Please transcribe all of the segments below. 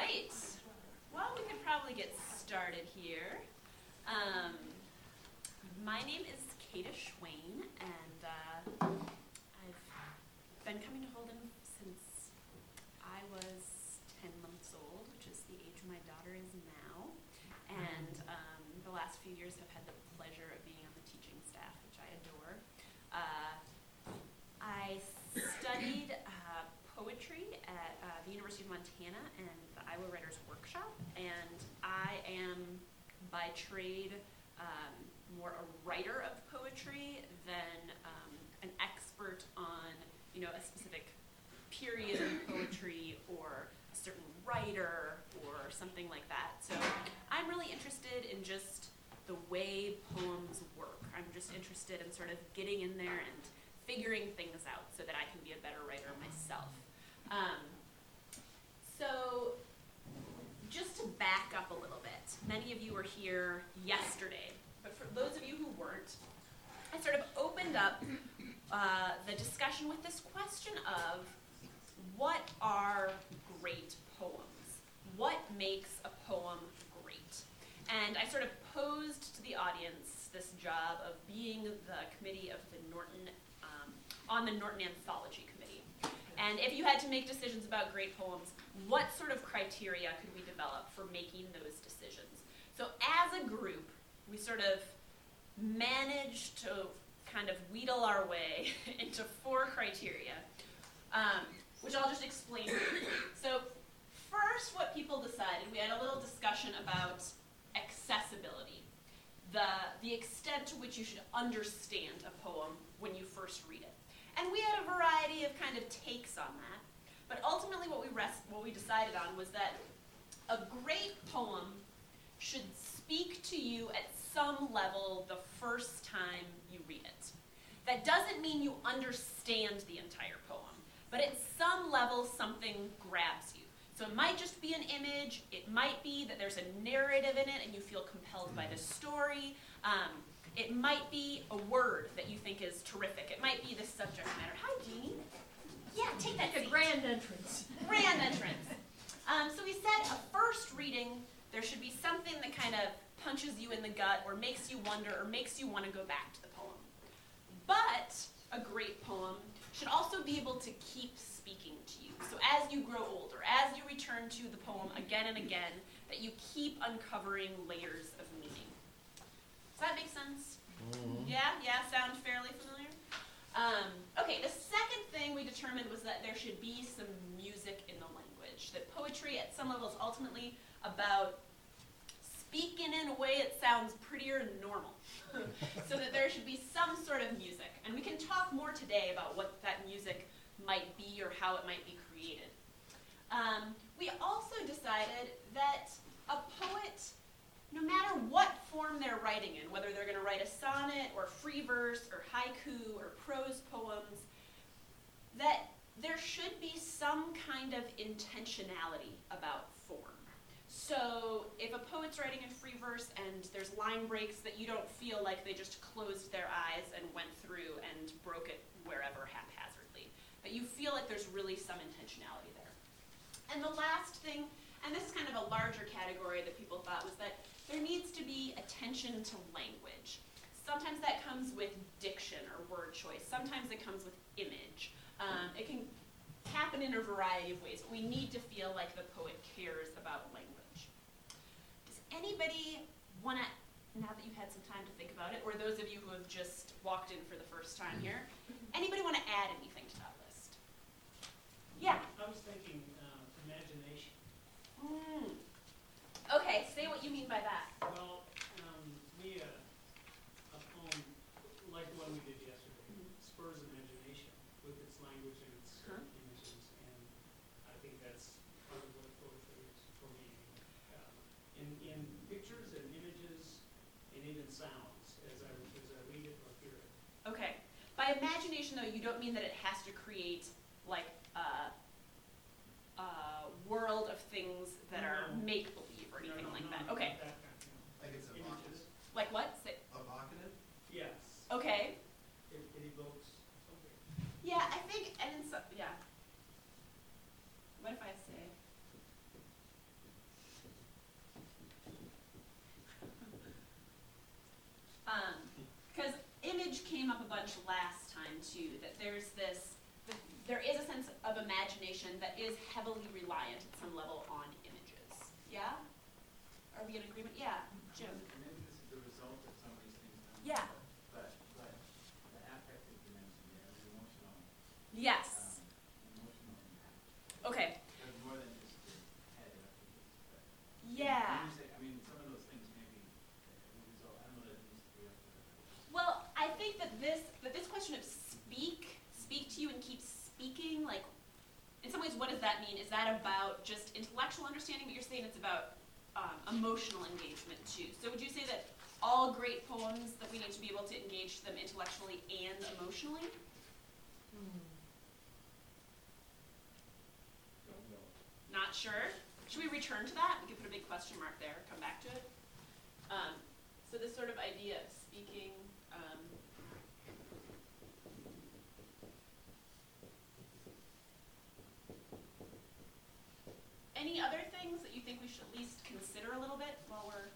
right. Well, we could probably get started here. My name is Kata Schwain, and I've been coming to Holden since I was 10 months old, which is the age my daughter is now. And the last few years I've had the pleasure of being on the teaching staff, which I adore. I studied poetry at the University of Montana and the Iowa Writers Workshop, and I am by trade more a writer of poetry than an expert on, a specific period in poetry or a certain writer or something like that. So I'm really interested in just the way poems work. I'm just interested in sort of getting in there and figuring things out so that I can be a better writer myself. So just to back up a little bit, many of you were here yesterday, but for those of you who weren't, I sort of opened up the discussion with this question of what are great poems? What makes a poem great? And I sort of posed to the audience this job of being the committee of the Norton, on the Norton Anthology Committee. And if you had to make decisions about great poems, what sort of criteria could we develop for making those decisions? So as a group, we sort of managed to kind of wheedle our way into 4 criteria, which I'll just explain briefly. So first, what people decided, we had a little discussion about accessibility, the extent to which you should understand a poem when you first read it. And we had a variety of kind of takes on that. But ultimately what we decided on was that a great poem should speak to you at some level the first time you read it. That doesn't mean you understand the entire poem, but at some level something grabs you. So it might just be an image, it might be that there's a narrative in it and you feel compelled by the story. It might be a word that you think is terrific. It might be the subject matter. Hi, Jeannie. Yeah, take that seat. A grand entrance. Grand entrance. So we said a first reading, there should be something that kind of punches you in the gut or makes you wonder or makes you want to go back to the poem. But a great poem should also be able to keep speaking to you. So as you grow older, as you return to the poem again and again, that you keep uncovering layers of meaning. Does that make sense? Mm-hmm. Yeah, sound fairly familiar? Okay, the second thing we determined was that there should be some music in the language, that poetry at some level is ultimately about speaking in a way that sounds prettier than normal, so that there should be some sort of music. And we can talk more today about what that music might be or how it might be created. We also decided that a poet, no matter what form they're writing in, whether they're going to write a sonnet or free verse or haiku or prose poems, that there should be some kind of intentionality about form. So if a poet's writing in free verse and there's line breaks, that you don't feel like they just closed their eyes and went through and broke it wherever haphazardly. That you feel like there's really some intentionality there. And the last thing, and this is kind of a larger category that people thought, was that there needs to be attention to language. Sometimes that comes with diction or word choice. Sometimes it comes with image. It can happen in a variety of ways, but we need to feel like the poet cares about language. Does anybody want to, now that you've had some time to think about it, or those of you who have just walked in for the first time here, anybody want to add anything to that list? Yeah? I was thinking imagination. Okay, say what you mean by that. Well, a poem like the one we did yesterday spurs imagination with its language and its images, and I think that's part of what poetry is for me. In pictures and images and even sounds as I read it or hear it. Okay. By imagination, though, you don't mean that it has to create like a world of things that are make-believe or anything like that. Okay. That kind of, Like it's evocative? Like what? Say. Evocative? yes. Okay. It evokes something. Yeah, I think, and yeah. What if I say, too, that there is a sense of imagination that is heavily reliant at some level on images. Yeah? Are we in agreement? Yeah, Jim. Maybe this is the result of some of these things done. Yeah. But the affective dimension there, the emotional, Yes. emotional impact. Okay. There's more than just the head afterwards. But Yeah. when you say, I mean, some of those things maybe the result. I don't know that it needs to be up to that. Well, I think that this question of speak to you and keep speaking, like, in some ways, what does that mean? Is that about just intellectual understanding? But you're saying it's about emotional engagement too. So would you say that all great poems that we need to be able to engage them intellectually and emotionally? Not sure. Should we return to that? We could put a big question mark there, come back to it. So this sort of idea of speaking, any other things that you think we should at least consider a little bit while we're...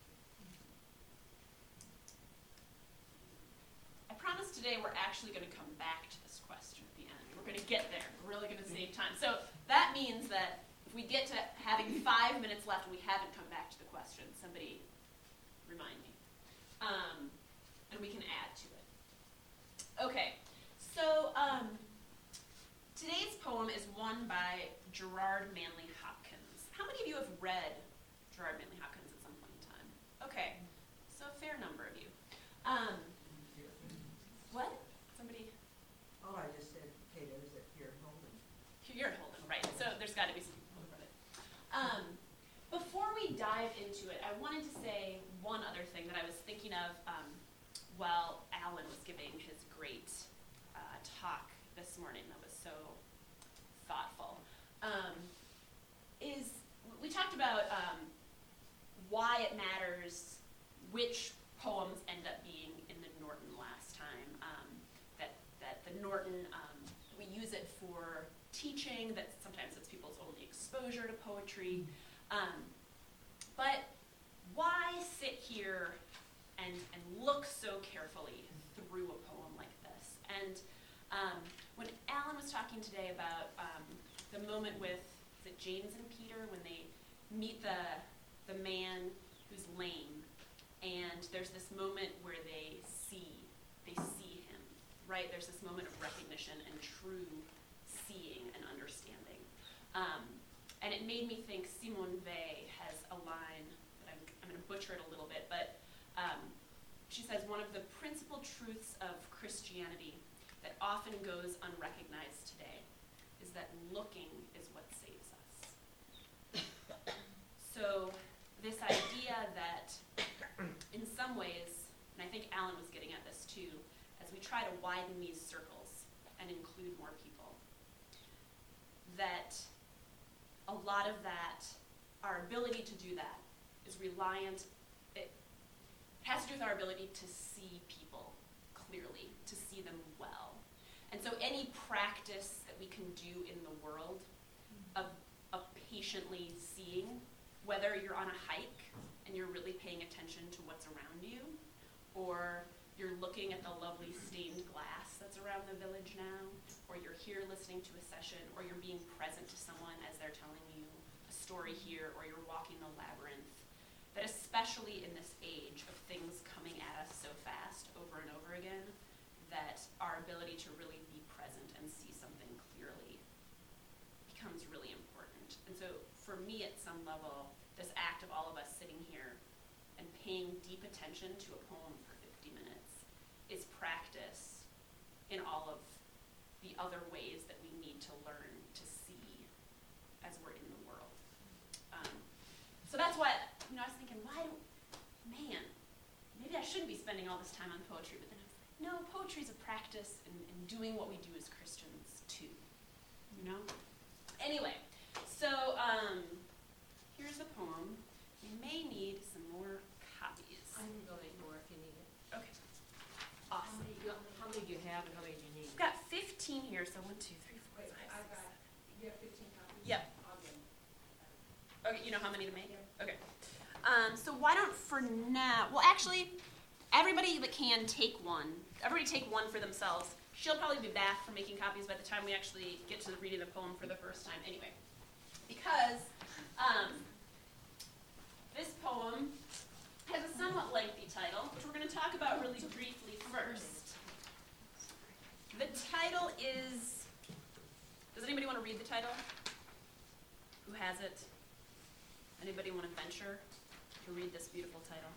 I promise today we're actually going to come back to this question at the end. We're going to get there. We're really going to save time. So that means that if we get to having 5 minutes left and we haven't come back to the question, somebody remind me. And we can add to it. Okay, so today's poem is one by Gerard Manley Hopkins. How many of you have read Gerard Manley Hopkins at some point in time? Okay, so a fair number of you. What? Somebody? Oh, I just said, Kate, is it here in Holden? You're in Holden, right. So there's got to be some people who've read it. Before we dive into it, I wanted to say one other thing that I was thinking of while Alan was giving his great talk this morning that was so thoughtful. Is we talked about why it matters which poems end up being in the Norton last time. That the Norton, we use it for teaching, that sometimes it's people's only exposure to poetry. But why sit here and look so carefully through a poem like this? And when Alan was talking today about the moment with James and Peter when they meet the man who's lame, and there's this moment where they see him, right? There's this moment of recognition and true seeing and understanding. And it made me think Simone Weil has a line that I'm going to butcher it a little bit, but she says one of the principal truths of Christianity that often goes unrecognized today is that looking is what saves us. So this idea that in some ways, and I think Alan was getting at this too, as we try to widen these circles and include more people, that a lot of that, our ability to do that is reliant, it has to do with our ability to see people clearly, to see them well. And so any practice that we can do in the world of patiently seeing, whether you're on a hike and you're really paying attention to what's around you, or you're looking at the lovely stained glass that's around the village now, or you're here listening to a session, or you're being present to someone as they're telling you a story here, or you're walking the labyrinth, that especially in this age of things coming at us so fast over and over again, that our ability to really be present and see something clearly becomes really important. And so for me at some level, this act of all of us sitting here and paying deep attention to a poem for 50 minutes is practice in all of the other ways that we need to learn to see as we're in the world. So that's why, I was thinking, maybe I shouldn't be spending all this time on poetry, but then I was like, no, poetry is a practice in doing what we do as Christians too, Anyway, so here's a poem. You may need some more copies. I can donate more if you need it. Okay. Awesome. How many do you have and how many do you need? We've got 15 here, so 1, 2, 3, 4, 5, 6. You have 15 copies? Yep. I'll give them. Okay, you know how many to make? Yeah. Okay. So why don't for now, well actually, everybody that can take one, everybody take one for themselves, she'll probably be back from making copies by the time we actually get to reading the poem for the first time anyway. Because this poem has a somewhat lengthy title, which we're going to talk about really briefly first. The title is, does anybody want to read the title? Who has it? Anybody want to venture to read this beautiful title?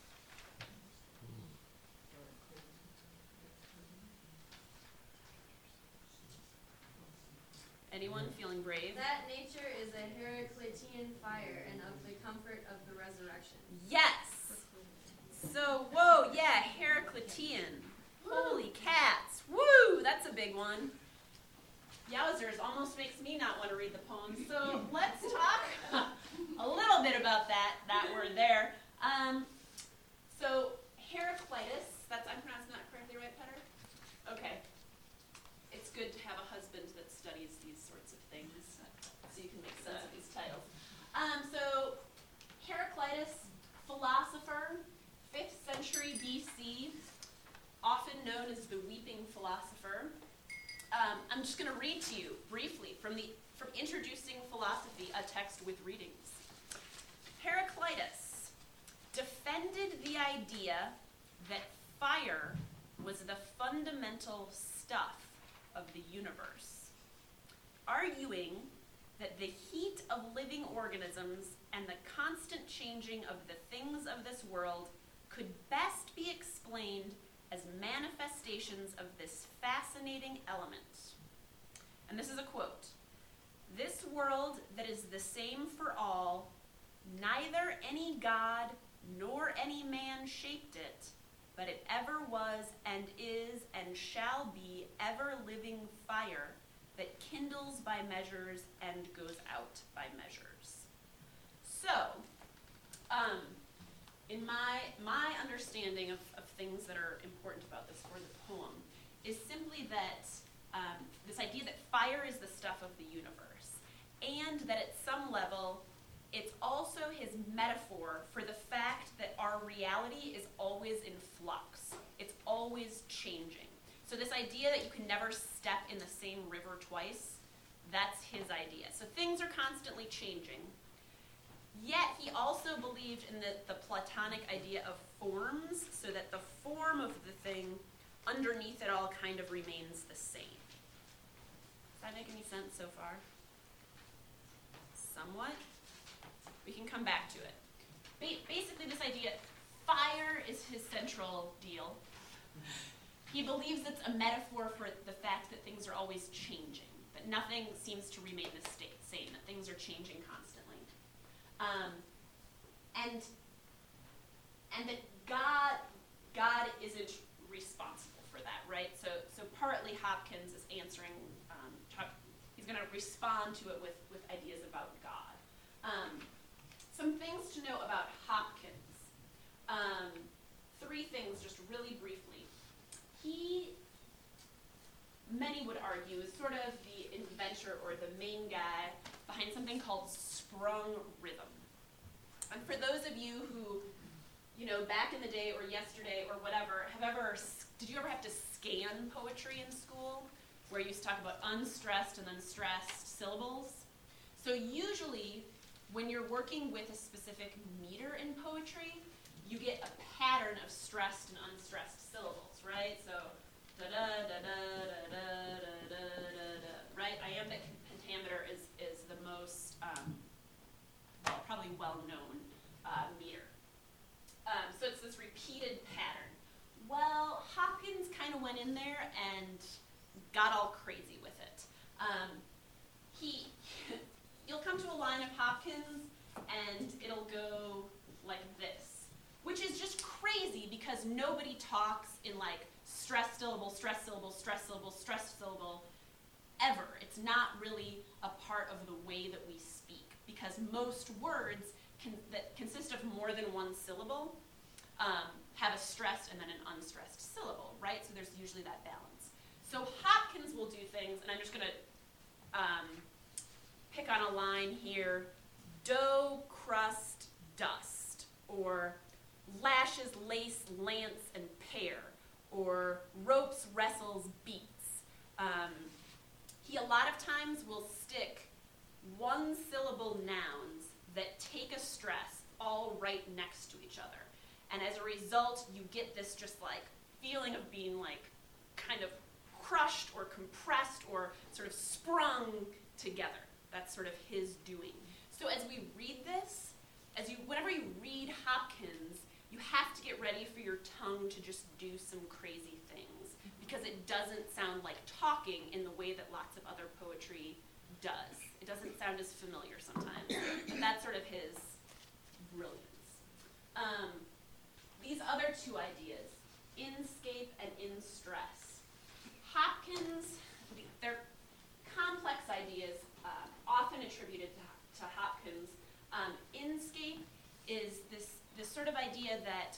Anyone feeling brave? That nature is a Heraclitean fire, and of the comfort of the resurrection. Yes! So, whoa, yeah, Heraclitean. Holy cats. Woo! That's a big one. Yowzers, almost makes me not want to read the poem. So let's talk a little bit about that word there. So Heraclitus, I'm pronouncing that correctly, right, Petter? Okay. It's good to have a husband that studies these sorts of things, so you can make sense of these titles. So Heraclitus, philosopher, 5th century BC, often known as the weeping philosopher. I'm just going to read to you briefly from Introducing Philosophy, a text with readings. Heraclitus defended the idea that fire was the fundamental stuff of the universe, arguing that the heat of living organisms and the constant changing of the things of this world could best be explained as manifestations of this fascinating element. And this is a quote. "This world that is the same for all, neither any god nor any man shaped it, but it ever was and is and shall be ever-living fire that kindles by measures and goes out by measures." So, in my understanding of things that are important about this for the poem is simply that this idea that fire is the stuff of the universe, and that at some level it's also his metaphor for the fact that our reality is always in flux. It's always changing. So this idea that you can never step in the same river twice, that's his idea. So things are constantly changing. Yet he also believed in the Platonic idea of forms, so that the form of the thing underneath it all kind of remains the same. Does that make any sense so far? Somewhat? We can come back to it. Basically this idea, fire is his central deal. He believes it's a metaphor for the fact that things are always changing, that nothing seems to remain the same, that things are changing constantly. And that God isn't responsible for that, right? So partly Hopkins is answering, he's going to respond to it with ideas about God. Some things to know about Hopkins. 3 things, just really briefly. Many would argue, is sort of the inventor or the main guy behind something called sprung rhythm. And for those of you who, back in the day or yesterday or whatever, did you ever have to scan poetry in school? Where you used to talk about unstressed and then stressed syllables? So usually, when you're working with a specific meter in poetry, you get a pattern of stressed and unstressed syllables, right? So, da-da-da-da-da-da-da-da-da, right? Iambic pentameter is the most, probably well-known meter. So it's this repeated pattern. Well, Hopkins kind of went in there and got all crazy with it. You'll come to a line of Hopkins and it'll go like this, which is just crazy because nobody talks in like stress syllable, stress syllable, stress syllable, stress syllable ever. It's not really a part of the way that we speak because most words that consist of more than one syllable have a stressed and then an unstressed syllable, right? So there's usually that balance. So Hopkins will do things, and I'm just going to pick on a line here: dough, crust, dust, or lashes, lace, lance, and pear, or ropes, wrestles, beats. He a lot of times will stick one-syllable nouns that take a stress all right next to each other. And as a result, you get this just like feeling of being like kind of crushed or compressed or sort of sprung together. That's sort of his doing. So as we read this, whenever you read Hopkins, you have to get ready for your tongue to just do some crazy things, because it doesn't sound like talking in the way that lots of other poetry does. It doesn't sound as familiar sometimes, but that's sort of his brilliance. These other two ideas, inscape and in-stress. Hopkins, they're complex ideas, often attributed to Hopkins. Inscape is this sort of idea that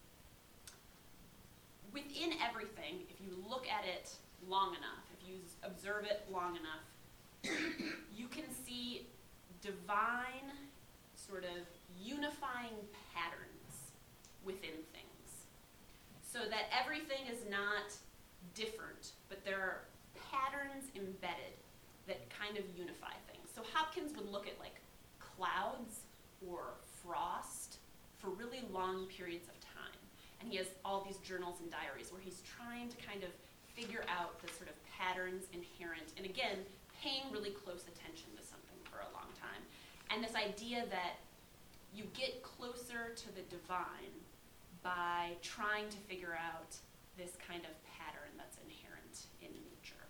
within everything, if you look at it long enough, if you observe it long enough, you can see divine sort of unifying patterns within things. So that everything is not different, but there are patterns embedded that kind of unify things. So Hopkins would look at like clouds or frost for really long periods of time. And he has all these journals and diaries where he's trying to kind of figure out the sort of patterns inherent, and again, paying really close attention to something for a long time. And this idea that you get closer to the divine by trying to figure out this kind of pattern that's inherent in nature.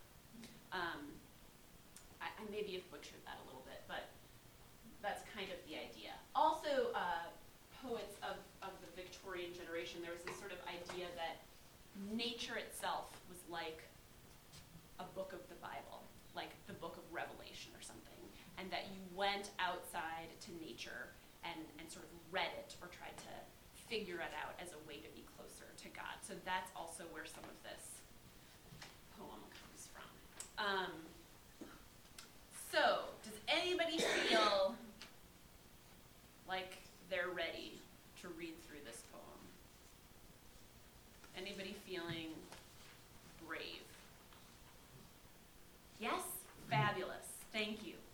I maybe have butchered that a little bit, but that's kind of the idea. Also, poets of the Victorian generation, there was this sort of idea that nature itself was like a book of the Bible, like the book of Revelation or something, and that you went outside to nature and sort of read it or tried to figure it out as a way to be closer to God. So that's also where some of this poem comes from. So, does anybody feel like they're ready to read through this poem? Anybody feeling brave? Yes? Fabulous. Thank you.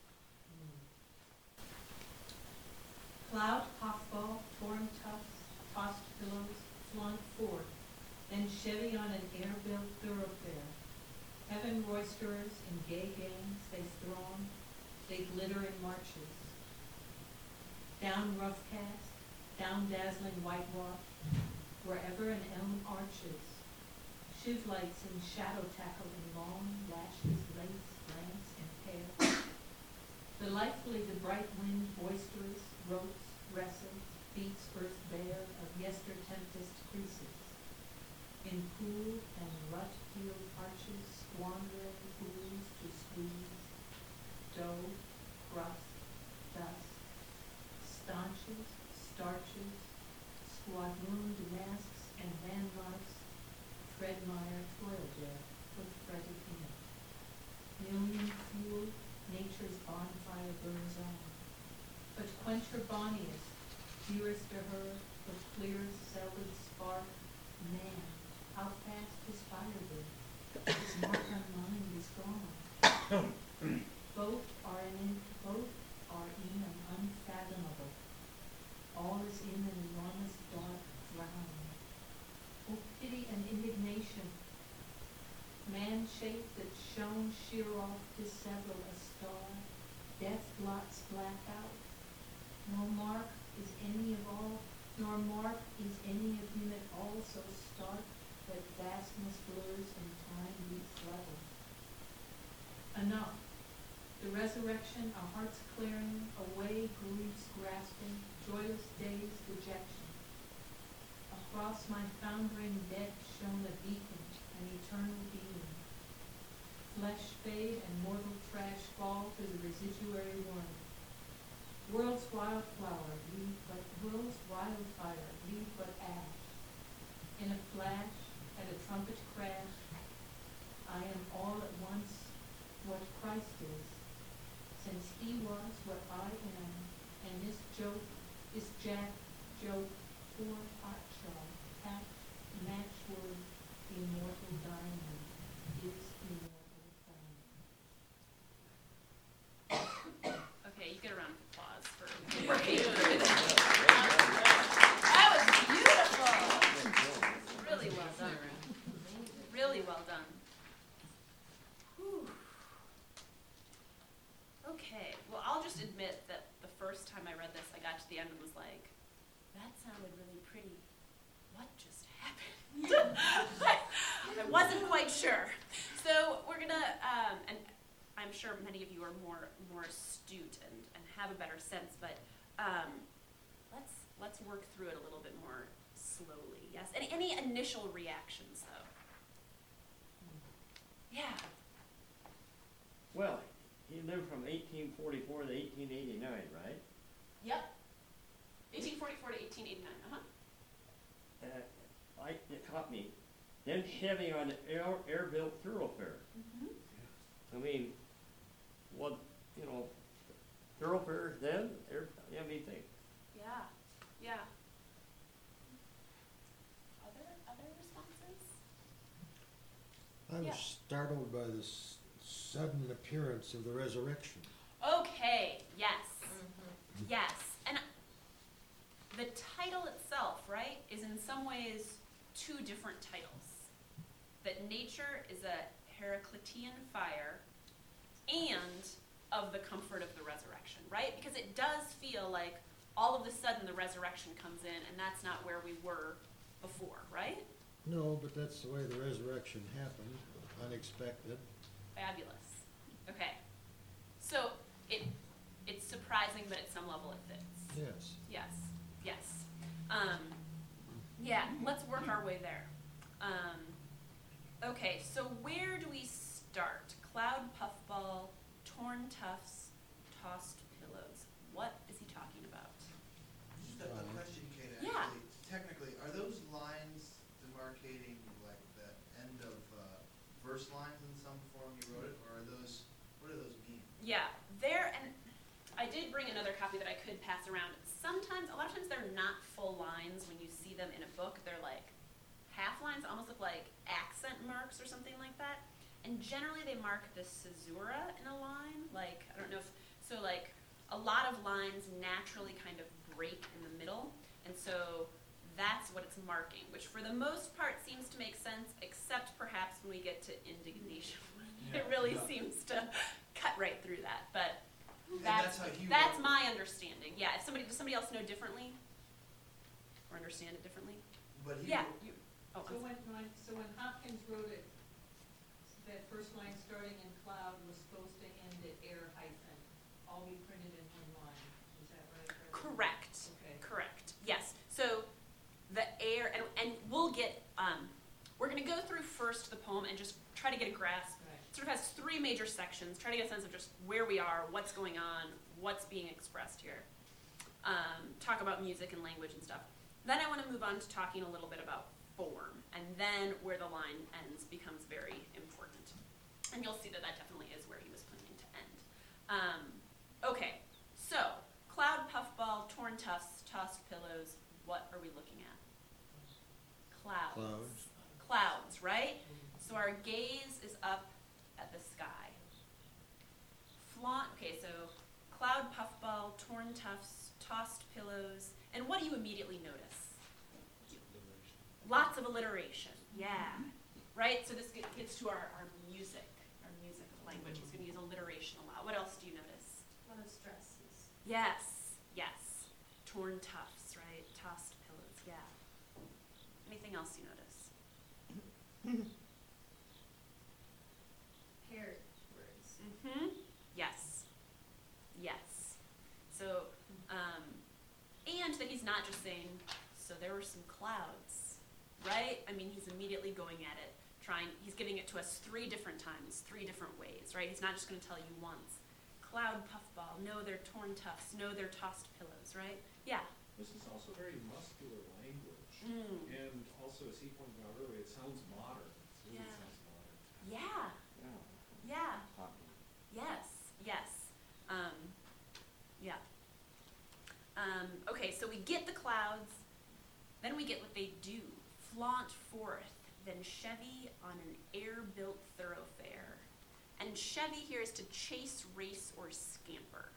Cloud, puffball, torn tufts, tossed pillows, flung forth, then chevy on an air-built thoroughfare. Heaven roisterers in gay gangs they throng, they glitter in marches. Down rough cast, down dazzling whitewash, wherever an elm arches. Shiv lights in shadow tackle in long lashes, lace, lance, and pear. Delightfully the bright wind boisterous, ropes, wrestles, beats earth bare of yester-tempest creases. In pool and rut-heeled arches, squandering pools to squeeze, dough, crust, dust, staunches, starches, squadrooned masks and landmarks, treadmire toil there with fretted in. Million fuel, nature's bonfire burns on. But quench her bonniest, dearest to her, the clearest celled spark, man, how fast his fire burns, his mark on mind is gone. Both are in an unfathomable. All is in an enormous dark drown. Oh, pity and indignation. Man shaped that shone sheer off to sever a star. Death blots black out. Nor mark is any of him at all so stark that vastness blurs and time beats level. Enough. The resurrection, a heart's clearing, away grief's grasping, joyless days dejection. Across my foundering deck shone a beacon, an eternal being. Flesh fade and mortal trash fall to the residuary worm. World's wildfire, leave but ash. In a flash, at a trumpet crash, I am all at once what Christ is, since he was what I am, and this jack joke, poor hotshot, matchword, immortal diamond, is immortal. first time I read this, I got to the end and was like, that sounded really pretty. What just happened? I wasn't quite sure. So we're gonna, and I'm sure many of you are more astute and have a better sense, but let's work through it a little bit more slowly. Yes. Any initial reactions though? Yeah. Well, he lived from 1844 to 1889, right? Yep. 1844 to 1889. It caught me. Then Chevy on the air-built thoroughfare. Mm-hmm. I mean, what, thoroughfares then, everything. Yeah. Yeah. Other responses? I was Yeah. startled by the sudden appearance of the resurrection. Okay. Yes. Yes. And the title itself, right, is in some ways two different titles. That nature is a Heraclitean fire and of the comfort of the resurrection, right? Because it does feel like all of a sudden the resurrection comes in and that's not where we were before, right? No, but that's the way the resurrection happened, unexpected. Fabulous. Okay. So it's surprising, but at some level it fits. Yes. Yes. Yes. Yeah, let's work our way there. Okay, so where do we start? Cloud puffball, torn tufts, tossed pillows. What is he talking about? Just a question, Kate, Yeah. actually. Technically, are those lines demarcating like the end of verse lines in some form you wrote it, or what do those mean? Yeah, and I did bring another copy that I could pass around. A lot of times they're not full lines when you see them in a book. They're like half lines, almost look like accent marks or something like that. And generally they mark the caesura in a line. Like, I don't know like a lot of lines naturally kind of break in the middle. And so that's what it's marking, which for the most part seems to make sense, except perhaps when we get to indignation. It really seems to cut right through that. But that's my understanding. Yeah. Does somebody else know differently, or understand it differently? But he Yeah. wrote- So when Hopkins wrote it, that first line starting in cloud was supposed to end at air hyphen, all be printed in one line. Is that right? Correct. Okay. Correct. Yes. So the air, and we'll get, we're going to go through first the poem and just try to get a grasp. Right. It sort of has three major sections, try to get a sense of just where we are, what's going on, what's being expressed here. Talk about music and language and stuff. Then I want to move on to talking a little bit about form, and then where the line ends becomes very important. And you'll see that definitely is where he was planning to end. Okay, so cloud puffball, torn tufts, tossed pillows. What are we looking at? Clouds. Clouds, right? So our gaze is up at the sky. Okay, so cloud puffball, torn tufts, tossed pillows, and what do you immediately notice? Lots of alliteration, yeah. Right, so this gets to our music language. He's going to use alliteration a lot. What else do you notice? A lot of stresses. Yes. Torn tufts, right? Tossed pillows, yeah. Anything else you notice? Paired words. Mm-hmm. Yes. So, and that he's not just saying, so there were some clouds, right? I mean, he's immediately going at it, he's giving it to us 3 different times, 3 different ways, right? He's not just going to tell you once. Cloud puffball, no, they're torn tufts, no, they're tossed pillows, right? Yeah. This is also very muscular language. And also, as he pointed out earlier, it sounds modern. It really Yeah. sounds modern. Yeah. Yes. Okay, so we get the clouds, then we get what they do. Flaunt forth, then chevy on an air-built thoroughfare. And chevy here is to chase, race, or scamper.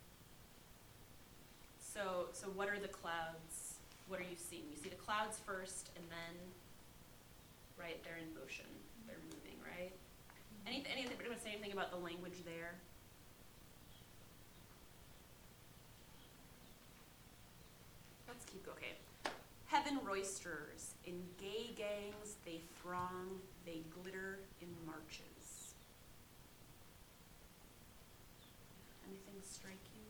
So what are the clouds? What are you seeing? You see the clouds first, and then, right, they're in motion. They're moving, right? Anything, want to say anything about the language there? roisterers. In gay gangs they throng, they glitter in marches. Anything strike you?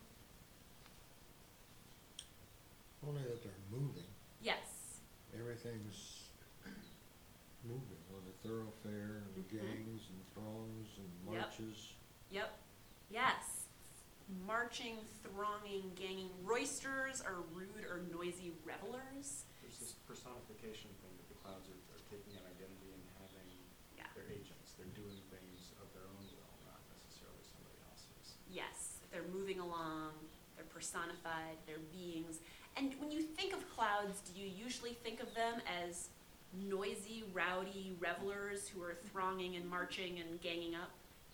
Only that they're moving. Yes. Everything's moving on the thoroughfare and Mhm. gangs and throngs and Yep. marches. Yep. Yes. Marching, thronging, ganging. Roisterers are rude or noisy revelers. There's this personification thing that the clouds are taking an identity and having Yeah. their agents. They're doing things of their own will, not necessarily somebody else's. Yes, they're moving along, they're personified, they're beings. And when you think of clouds, do you usually think of them as noisy, rowdy revelers who are thronging and marching and ganging up?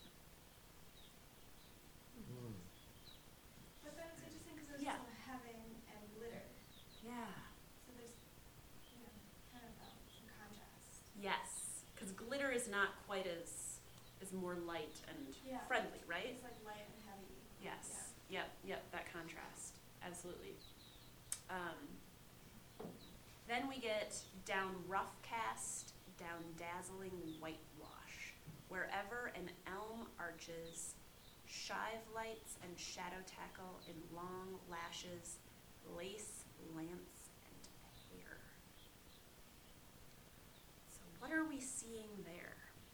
Mm. But then it's interesting because there's Yeah. also heaven and glitter. Yeah. So there's, kind of some contrast. Yes, because glitter is not quite as more light and Yeah. friendly, right? It's like light and heavy. Yes. Yep, that contrast. Absolutely. Then we get down rough cast, down dazzling whitewash. Wherever an elm arches, shive lights and shadow tackle in long lashes, lace, lance, and hair. So what are we seeing there?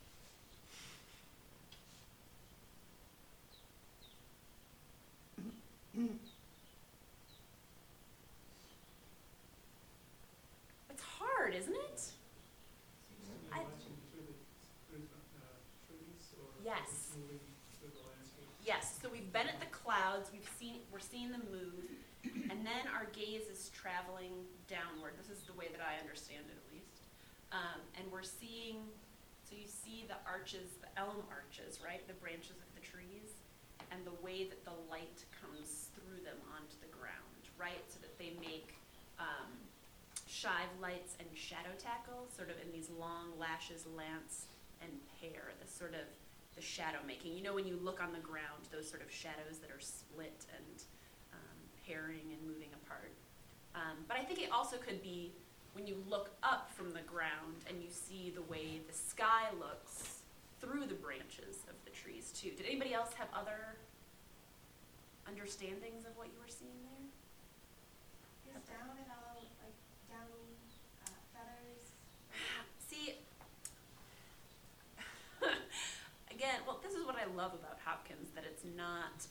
It's hard, isn't it? I- Watching through the trees or Yes. just moving through the landscape. Yes, so we've been at the clouds, we're seeing them move, and then our gaze is traveling downward. This is the way that I understand it, at least. And we're seeing, so you see the arches, the elm arches, right? The branches of the trees, and the way that the light comes through them onto the ground, right? So that they make shive lights and shadow tackle, sort of in these long lashes, lance, and hair, the sort of the shadow making. You know, when you look on the ground, those sort of shadows that are split and herring and moving apart. But I think it also could be when you look up from the ground and you see the way the sky looks through the branches of the trees too. Did anybody else have other understandings of what you were seeing there? Is down at all like downy feathers? See, again, well, this is what I love about Hopkins, that it's not,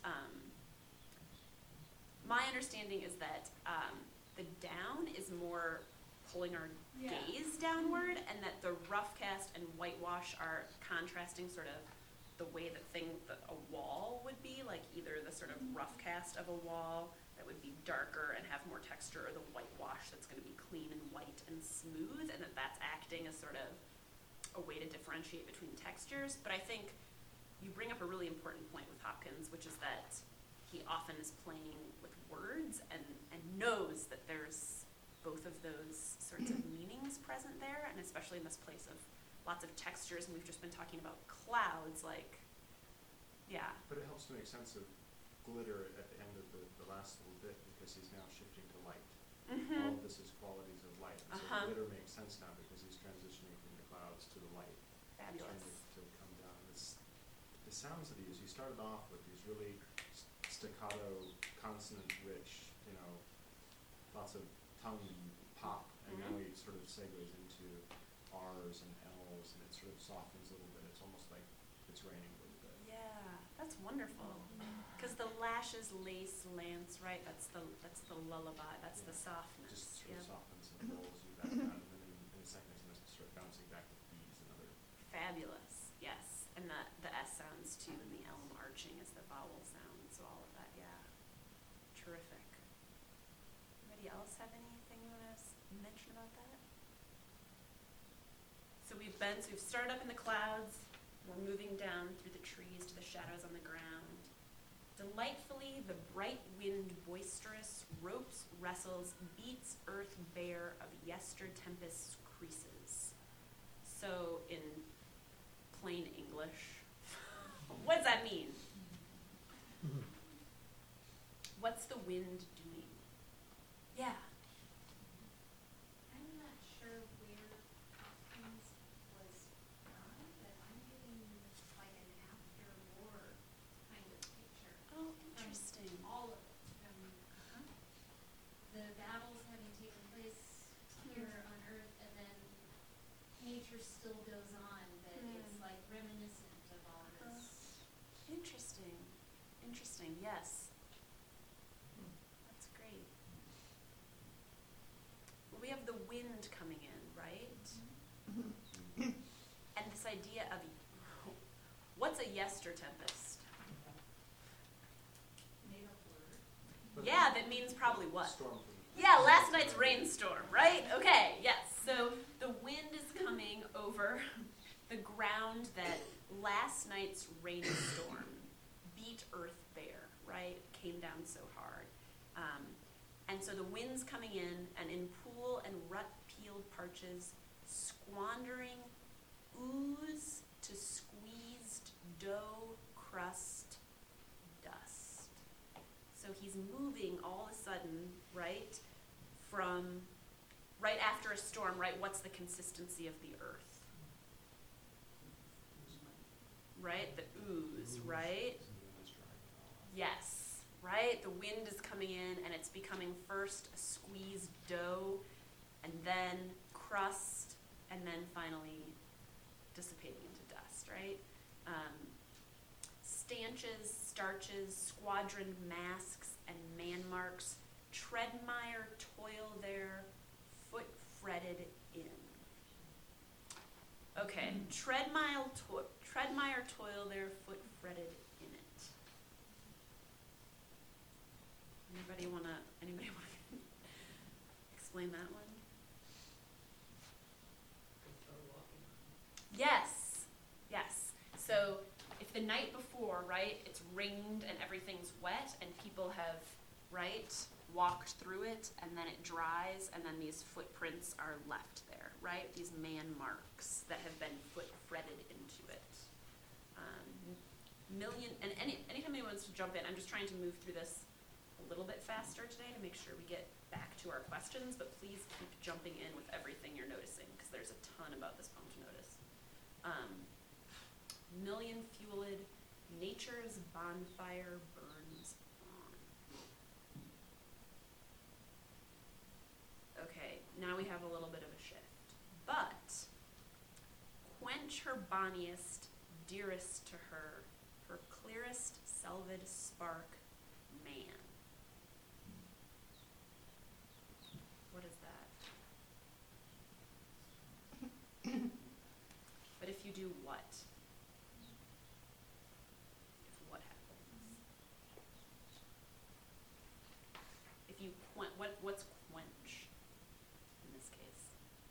my understanding is that the down is more pulling our Yeah. gaze downward, and that the rough cast and whitewash are contrasting sort of the way that a wall would be, like either the sort of rough cast of a wall that would be darker and have more texture, or the whitewash that's going to be clean and white and smooth, and that's acting as sort of a way to differentiate between textures. But I think you bring up a really important point with Hopkins, which is that he often is playing with words and knows that there's both of those sorts of meanings present there, and especially in this place of lots of textures, and we've just been talking about clouds, like, yeah. But it helps to make sense of glitter at the end of the last little bit, because he's now shifting to light. All of this is qualities of light. And Uh-huh. so glitter makes sense now because he's transitioning from the clouds to the light. Fabulous. He's trying to come down. The sounds that he used, he started off with these really staccato, consonant-rich, lots of tongue pop, and now he sort of segues into R's and L's, and it sort of softens a little bit. It's almost like it's raining a little bit. Yeah, that's wonderful. Because the lashes, lace, lance, right? That's the lullaby. That's the softness. Just sort Yeah. of softens and rolls you back down, and then in the second instance, it sort of bouncing back with B's and other. Fabulous. Yes, and the S sounds too, and the elm arching is the vowel sound. So all of that, yeah. Terrific. Anybody else have anything you want to mention about that? So we've started up in the clouds. We're moving down through the trees to the shadows on the ground. Delightfully, the bright wind boisterous ropes, wrestles, beats earth bare of yester tempest's creases. So in plain English, what does that mean? What's the wind doing? Yeah. I'm not interesting. Yes. That's great. Well, we have the wind coming in, right? And this idea of what's a yester tempest? Made up word. Yeah, that means probably what? Storm from the Yeah, last night's rainstorm, right? Okay, yes. So the wind is coming over the ground that last night's rainstorm beat Earth bare, right? Came down so hard. And so the wind's coming in, and in pool and rut-peeled parches, squandering ooze to squeezed dough crust dust. So he's moving all of a sudden, right, from right after a storm, right, what's the consistency of the earth? Right, the ooze, right? Yes, right? The wind is coming in and it's becoming first a squeezed dough and then crust and then finally dissipating into dust, right? Stanches, starches, squadroned masks, and man marks, treadmire toil there, foot fretted in. Okay, treadmire toil there, foot fretted in it. Anybody wanna explain that one? Start walking. Yes, yes. So if the night before, right, it's rained and everything's wet and people have, right, walked through it and then it dries and then these footprints are left there, right? These man marks that have been foot fretted into it. Anytime anyone wants to jump in, I'm just trying to move through this a little bit faster today to make sure we get back to our questions, but please keep jumping in with everything you're noticing because there's a ton about this poem to notice. Million fueled, nature's bonfire burns on. Okay, now we have a little bit of a shift. But quench her bonniest, dearest to her clearest selved spark, man. What is that? But if you do what? If what happens? If you what's quench in this case?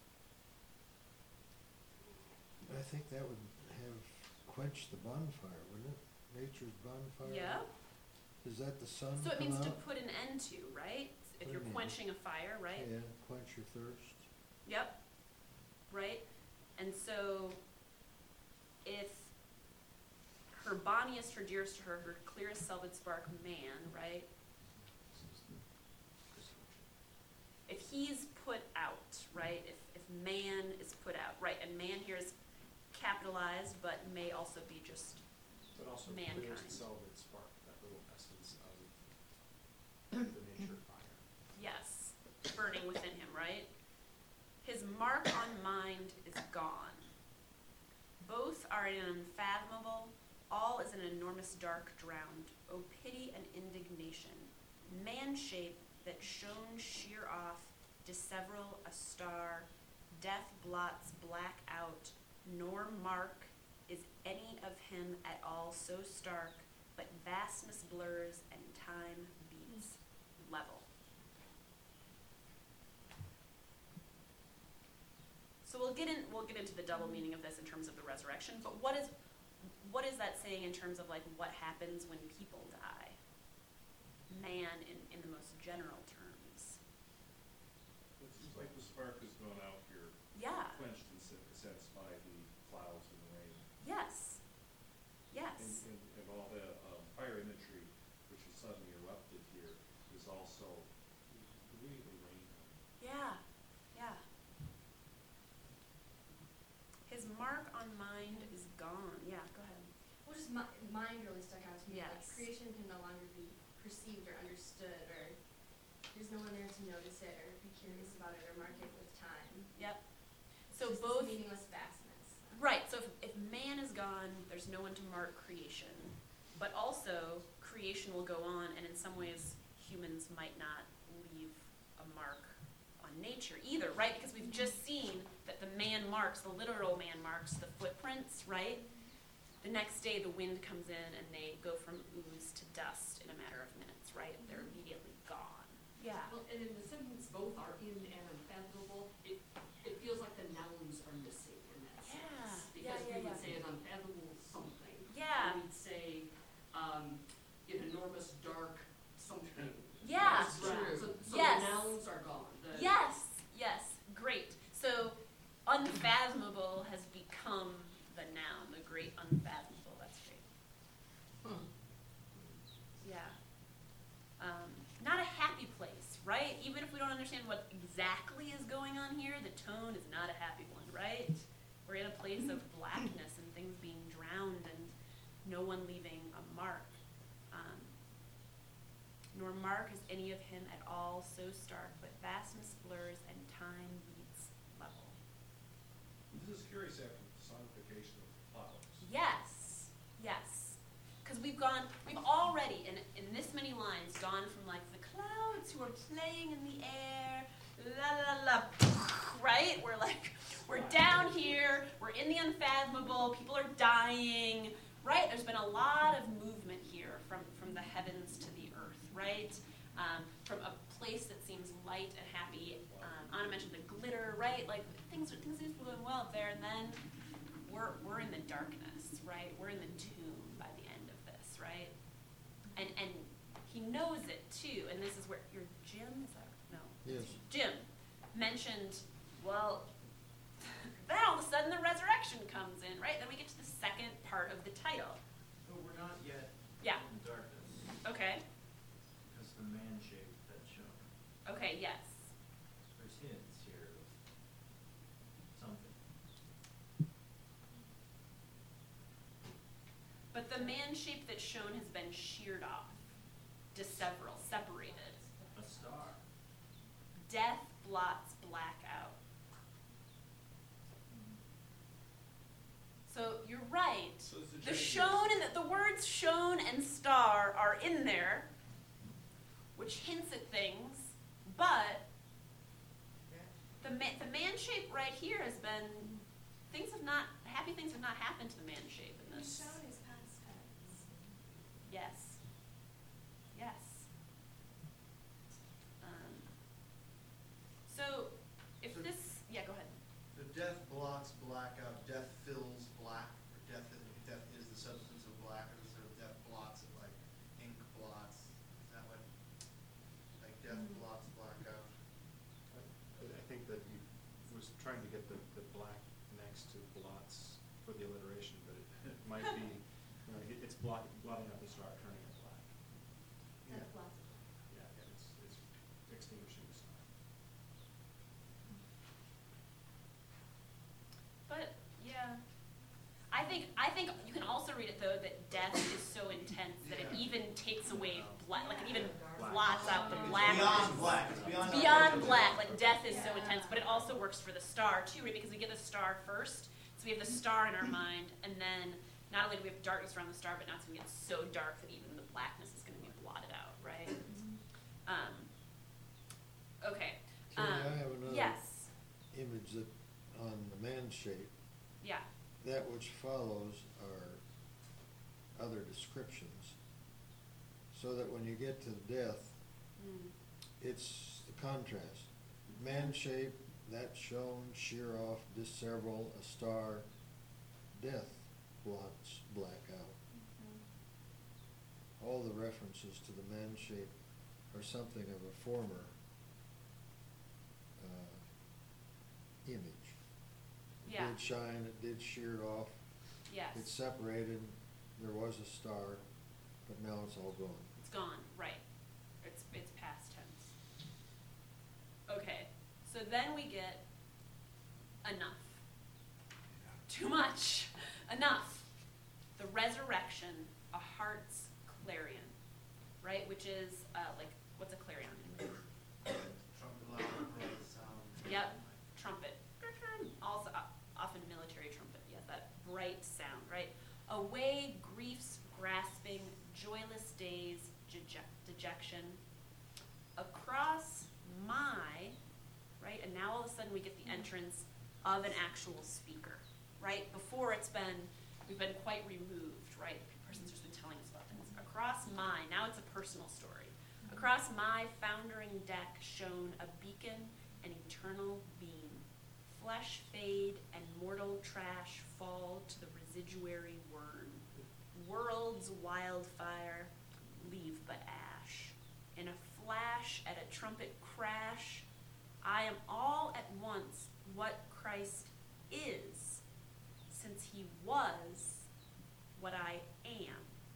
I think that would have quenched the bonfire, wouldn't it? Nature's bonfire? Yeah. Is that the sun So it come means to out? put an end to, right? If Put you're an end. quenching a fire, right? Yeah, quench your thirst. Yep. Right? And so if her bonniest, her dearest to her clearest selved spark, man, right? If he's put out, right? If man is put out, right? And man here is capitalized, but may also be just But also mankind. clears the selvage spark, that little essence of the nature fire. yes, burning within him, right? His mark on mind is gone. Both are unfathomable, all is an enormous dark drowned. O pity and indignation, man shape that shone sheer off, disseveral a star, death blots black out, nor mark is any of him at all so stark, but vastness blurs and time beats level. So we'll get into the double meaning of this in terms of the resurrection, but what is that saying in terms of like what happens when people die? Man in the most general terms. It's just like the spark has gone out here, Yeah. quenched in a sense by the clouds and the rain. Yes. Yes. And all the fire imagery which has suddenly erupted here is also really the rain. Yeah. Yeah. His mark on mind is gone. Yeah, go ahead. Well, just mind really stuck out to me. Like Yes. creation can no longer be perceived or understood, or there's no one there to notice it or be curious about it or mark it with time. Yep. It's So just this both meaningless vastness. right. So if man is gone, there's no one to mark creation, but also creation will go on, and in some ways, humans might not leave a mark on nature either, right? Because we've just seen that the man marks, the literal man marks, the footprints, right? The next day, the wind comes in, and they go from ooze to dust in a matter of minutes, right? They're immediately gone. Yeah. Well, and in the sentence, both are in and unfathomable, it feels like the nouns are missing in that sentence. Because we would say an unfathomable something. Yeah. And we'd say, an enormous dark something. Yeah. That's true. So Yes. the nouns are gone. Yes, great. So unfathomable has become the noun, the great unfathomable. That's great. Yeah. Not a happy place, right? Even if we don't understand what exactly is going on here, the tone is not a happy one, right? We're in a place of blackness and things being drowned and no one leaving a mark. Nor mark is any of him at all so stark, but vastness blurs and time beats level. This is curious after the personification of the clouds. Yes. Because we've already, in this many lines, gone from like the clouds who are playing in the air, la la la, right? We're down here, we're in the unfathomable, people are dying, right? There's been a lot of movement here from the heavens to the earth, right? From a place that seems light and happy. Anna mentioned the glitter, right? Like things seem to be going well up there, and then we're in the darkness, right? We're in the tomb by the end of this, right? And he knows it too. And this is where your Jim, is that no? Yes. Jim mentioned, well, then all of a sudden the resurrection comes in, right? Then we get to the second part of the title. But we're not yet Yeah. in darkness, Okay. because the man shape that's shown. Okay, yes. There's hints here of something. But the man shape that's shown has been sheared off, separated. A star. Death blots black out. So you're right. So is The shown and the words shown and star are in there, which hints at things, but the man shape right here has been happy things have not happened to the man shape in this. Shown is past tense. Yes. So if So- this, yeah, go ahead. The death blots black out, death fills black, or death is the substance of black, or is there death blots it like ink blots? Is that what, like death blots black out? I think that he was trying to get the black next to blots for the alliteration, but it might be, it's blotting out the star, turning it black. Death blots. Yeah, it's extinguishing the star. But yeah, I think you can also read it though that death is so intense that it Yeah. even takes away black, like it even Black. blots out the black. Beyond black, it's beyond. It's beyond black, like death is so intense, but it also works for the star too, right? Because we get the star first, so we have the star in our mind, and then not only do we have darkness around the star, but now it's going to get so dark that even the blackness is going to be blotted out, right? Okay. Carrie, I have another Yes. image that, on the man shape, Yeah. that which follows are other descriptions. So that when you get to death, Mm. it's the contrast. Man shape, that shown, shear off, disseveral, a star, death blots black out. All the references to the man shape are something of a former image. Yeah. It did shine, it did shear off, Yes. it separated, there was a star, but now it's all gone. It's gone, right. It's past tense. Okay, so then we get enough. Too much. Enough. The resurrection, a heart's clarion, right? Which is, like, what's a clarion? Trumpet loud, bright sound. Yep, trumpet. Also, often military trumpet, yeah, that bright sound, right? Away grief's grasping, joyless days, we get the entrance of an actual speaker, right? Before we've been quite removed, right? The person's just been telling us about things. Now it's a personal story. Across my foundering deck shone a beacon, an eternal beam. Flesh fade and mortal trash fall to the residuary worm. World's wildfire leave but ash. In a flash at a trumpet crash, I am all at once what Christ is, since he was what I am.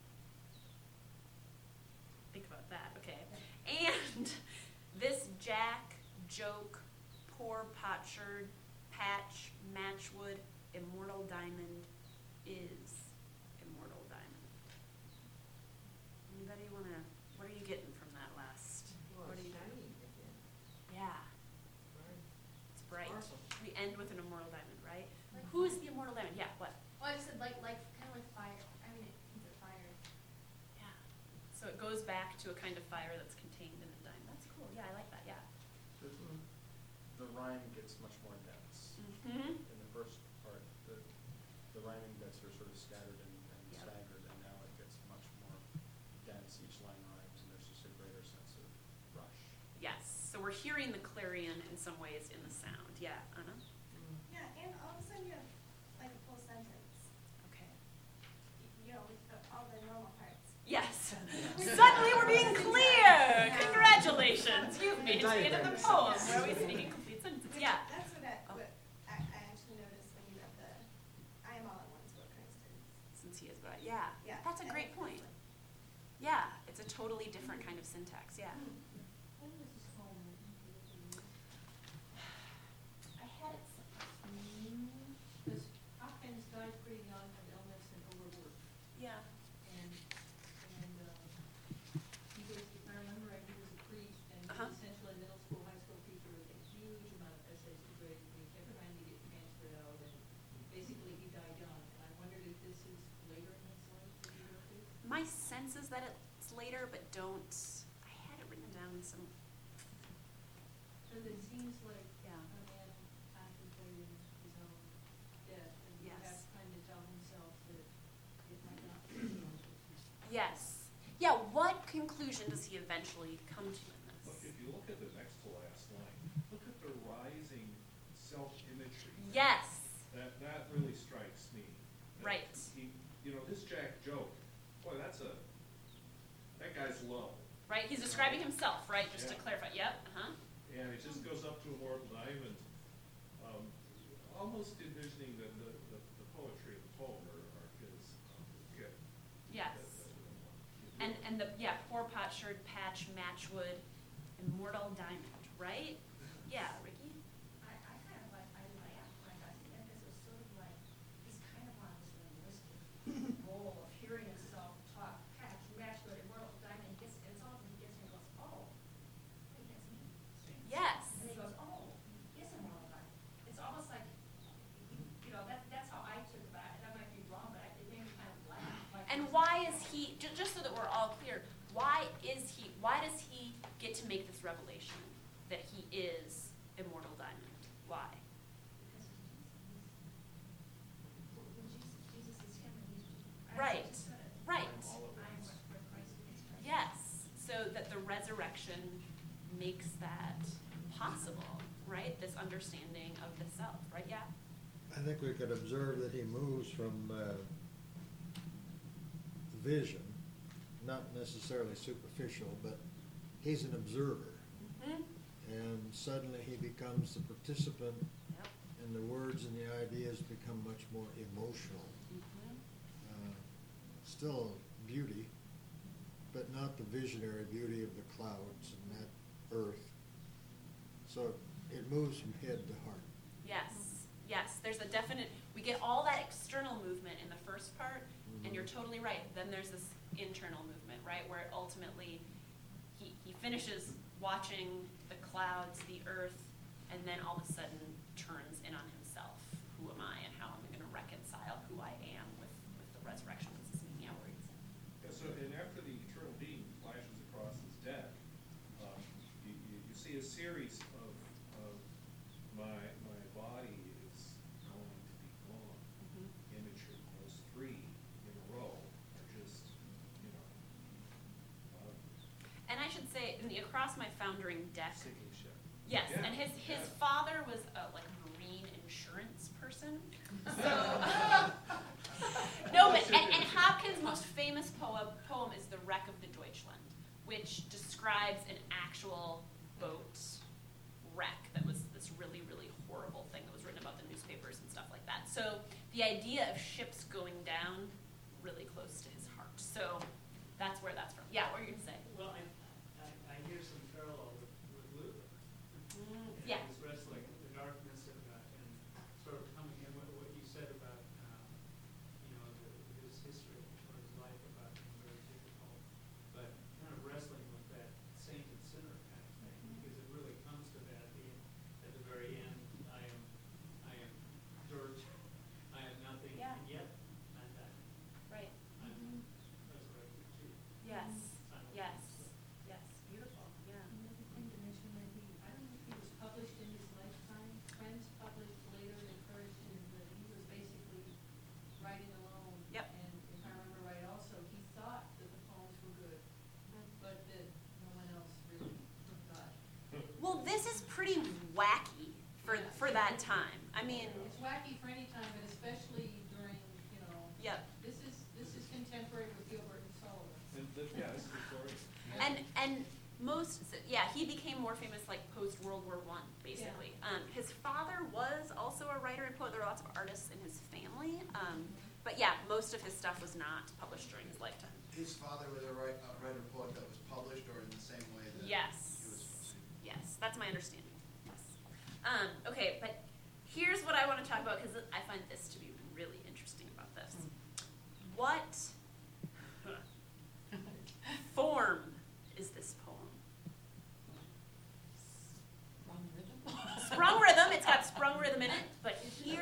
Think about that, okay? And this jack, joke, poor potsherd, patch, matchwood, immortal diamond is immortal diamond. Anybody what are you getting from that last? Well, What are you shining again. Yeah, Right. it's bright. Sparkle. We end with an immortal diamond, right? Like- Who is the immortal diamond? Yeah, what? Well, I just said kind of like fire. I mean, it's a fire. Yeah. So it goes back to a kind of fire that's contained in a diamond. That's cool. Yeah, I like that. Yeah. The rhyme gets much more dense. Mm-hmm. In the first part, the rhyming bits are sort of scattered and Yep. staggered, and now it gets much more dense. Each line rhymes, and there's just a greater sense of rush. Yes. So we're hearing the clarion in some ways in the sound. Yeah, Anna? Yeah, and all of a sudden you have like a full sentence. Okay. You know, with all the normal parts. Yes. Suddenly we're being clear. Congratulations. You've made it to the end of the poem where we speak in complete sentences. Yeah. That's what Oh. I actually noticed when you read I am all at once what Christ is. Since he is what yeah. Yeah. That's a And great it's point. like- Yeah. It's a totally different kind of syntax. Yeah. When was this poem written? I had it Because Hopkins died pretty young of illness and overwork. Yeah. And he was, if I remember right, he was a priest and he Uh-huh. was essentially a middle school, high school teacher with a huge amount of essays to grade. And he kept trying to get transferred out and basically he died young. And I wondered if this is later in his life that he wrote this? My sense is that it's later, but I had it written down some. Because it seems like Yeah. a man contemplating his own death and Yes. perhaps trying to tell himself that it might not be his own. Yes. Yeah, what conclusion does he eventually come to in Look, this? if you look at the next to last line, look at the rising self-imagery. Yes. That really strikes me. That Right. This Jack joke, boy, that guy's low. Right? He's describing himself, right? Just to Yeah. clarify. Yep. Uh-huh. And it just goes up to a mortal diamond, almost envisioning the poetry of the poem or his gift. Yes. And the poor potsherd, patch, matchwood, immortal diamond, right? Yeah, Ricky? I kind of like, I laughed when I got to the end, because it was sort of like, he's kind of on this linguistic role of hearing himself talk, patch, matchwood, immortal diamond, and it's all he gets and he goes, oh, wait, that's me. Yes. And he goes, oh, yes, immortal diamond. It's almost like, that's how I took it, but that might be wrong, but it made me kind of laugh. Like, And why is he, just so that we're all clear, why does he get to make this revelation that he is immortal diamond? Why? because Jesus is him and he's. Right. Just said it. Right. All of I am us. what Christ is. Yes. So that the resurrection makes that possible, right? This understanding of the self, right? Yeah? I think we could observe that he moves from vision, not necessarily superficial, but he's an observer. Mm-hmm. And suddenly he becomes the participant, Yep. and the words and the ideas become much more emotional. Mm-hmm. Still beauty, but not the visionary beauty of the clouds and that earth. So it moves from head to heart. Yes, yes. There's a definite, we get all that external movement in the first part, and you're totally right. Then there's this internal movement, right, where ultimately he finishes watching the clouds, the earth, and then all of a sudden turns in on himself. Who am I, and how am I going to reconcile who I am with the resurrection? What's this meaning outwards? Yeah, so, and after the eternal being flashes across his deck, you see a series of say in the Across My Foundering deck. Sinking ship. Yes, Yeah. and his Yeah. father was a like marine insurance person. So no, but and Hopkins' most famous poem is The Wreck of the Deutschland, which describes an actual boat wreck that was this really, really horrible thing that was written about the newspapers and stuff like that. So the idea of ships going down really close to his heart. So that's where that's from. Yeah, what were you gonna say? Well, I hear some parallel with Luther. Yeah. And his wrestling, the darkness and sort of coming in with what you said about, his history or his life about being very difficult, but kind of wrestling with that saint and sinner kind of thing, because it really comes to that at the very end. I am dirt. I am nothing, Yeah. and yet I'm that. Right. I'm resurrected too. Yes. Yes. So, Yes. Beautiful. Yeah. Another thing to mention that I don't know if he was published in his lifetime. Friends published later and encouraged him, but he was basically writing alone. Yep. And if I remember right, also, he thought that the poems were good, but that no one else really thought. Well, this is pretty wacky for that time. I mean, It's wacky for any time, but especially during, yep. this is contemporary with Gilbert and Sullivan. Yeah, this is Victorian. And he became more famous like post World War I, basically. His father was also a writer and poet. There were lots of artists in his family. But yeah, most of his stuff was not published during his lifetime. His father was a writer poet that was published, or in the same way that Yes. he was published? Yes, that's my understanding. Yes. Okay, but here's what I want to talk about because I find this to be really interesting about this. What form is this poem? Sprung rhythm. It's got sprung rhythm in it, but here's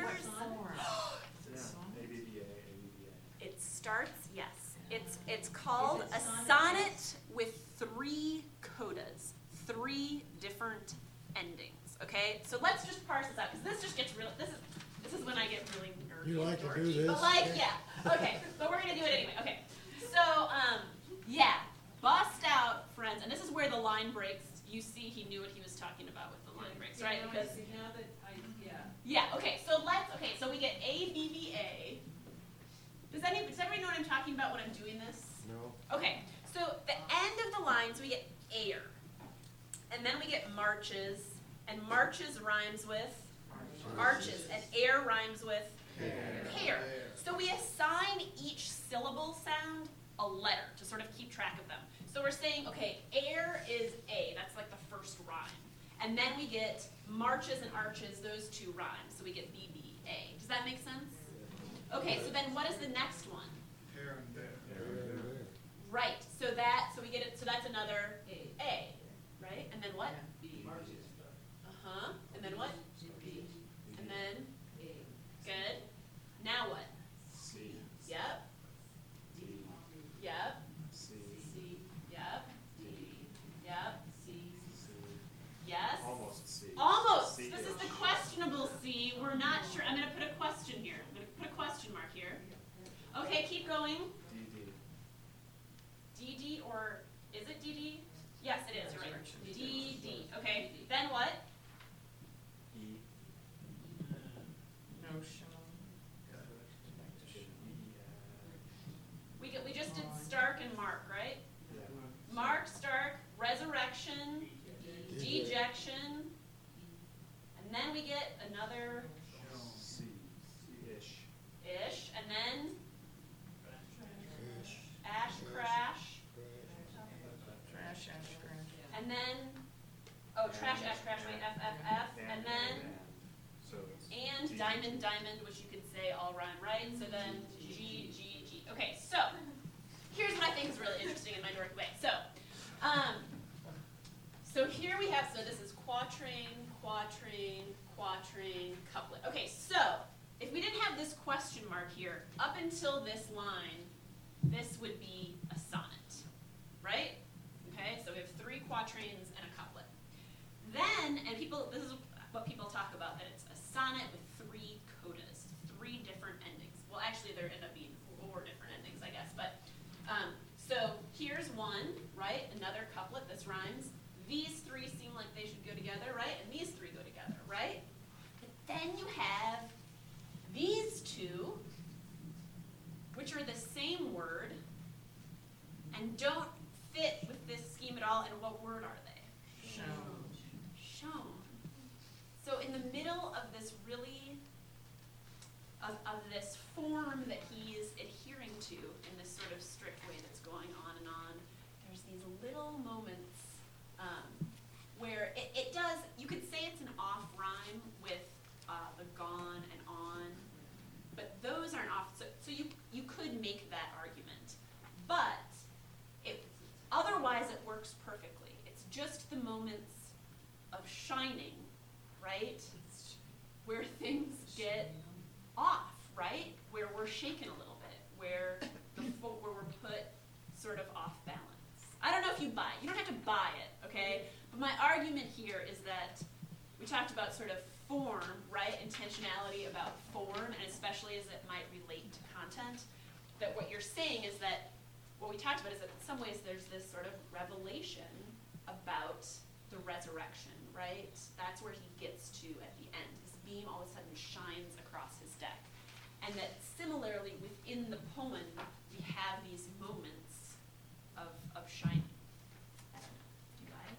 ABBA. it starts. Yes, it's called a sonnet with 3 codas, 3 different endings. Okay, so let's just parse this out because this just gets really. This is when I get really nerdy. You like and to do dorky. this? But like, yeah. Okay, but we're gonna do it anyway. Okay, so yeah, bust out, friends, and this is where the line breaks. You see, he knew what he was talking about with the line breaks, right? Because yeah. Okay, so we get ABBA. Does everybody know what I'm talking about when I'm doing this? No. Okay, so the end of the lines we get air, and then we get marches, and marches rhymes with arches, and air rhymes with hair. So we assign each syllable sound a letter to sort of keep track of them. So we're saying, okay, air is A, that's like the first rhyme. And then we get marches and arches, those 2 rhymes. So we get BBA. Does that make sense? Okay, so then what is the next one? Here and there. Right, so that's another A, right? And then what? Uh-huh, and then what? And then, good. Now what? C. Yep, D. yep, C. yep, yep, C. yes. Almost C. Almost. C. This is the questionable C. We're not sure. I'm going to put a question here. I'm going to put a question mark here. Okay, keep going. DD. DD or is it DD? Yes, it is. You're right. DD. Okay. Then what? E. We just did Stark and Mark, right? Yeah. Mark, Stark, resurrection, dejection, and then we get another C. Ish. ish, and then Ish. ash crash, and then trash ash crash, wait, FFF, and then So it's and D. diamond, which you could say all rhyme, right? So then G. Okay, so here's what I think is really interesting in my dorky way. So here we have, so this is quatrain, couplet. Okay, so if we didn't have this question mark here, up until this line, this would be a sonnet, right? Okay, so we have 3 quatrains and a couplet. Then, this is what people talk about, that it's a sonnet with 3 codas, 3 different endings. Well, actually, there end up being 4 different endings, I guess. But so here's one, right? Another couplet. This rhymes. to in this sort of strict way that's going on and on. There's these little moments where it does, you could say it's an off rhyme with the gone and on, but those aren't off, so you could make that argument. But otherwise it works perfectly. It's just the moments of shining, right? Where things get off, right? Where we're shaken a little bit, where we're put sort of off balance. I don't know if you buy it. You don't have to buy it, okay? But my argument here is that we talked about sort of form, right? Intentionality about form, and especially as it might relate to content. That what you're saying is that, what we talked about is that in some ways there's this sort of revelation about the resurrection, right? That's where he gets to at the end. This beam all of a sudden shines across his deck. And that similarly within the poem, we have these moments of shining. I don't know. Do you buy it?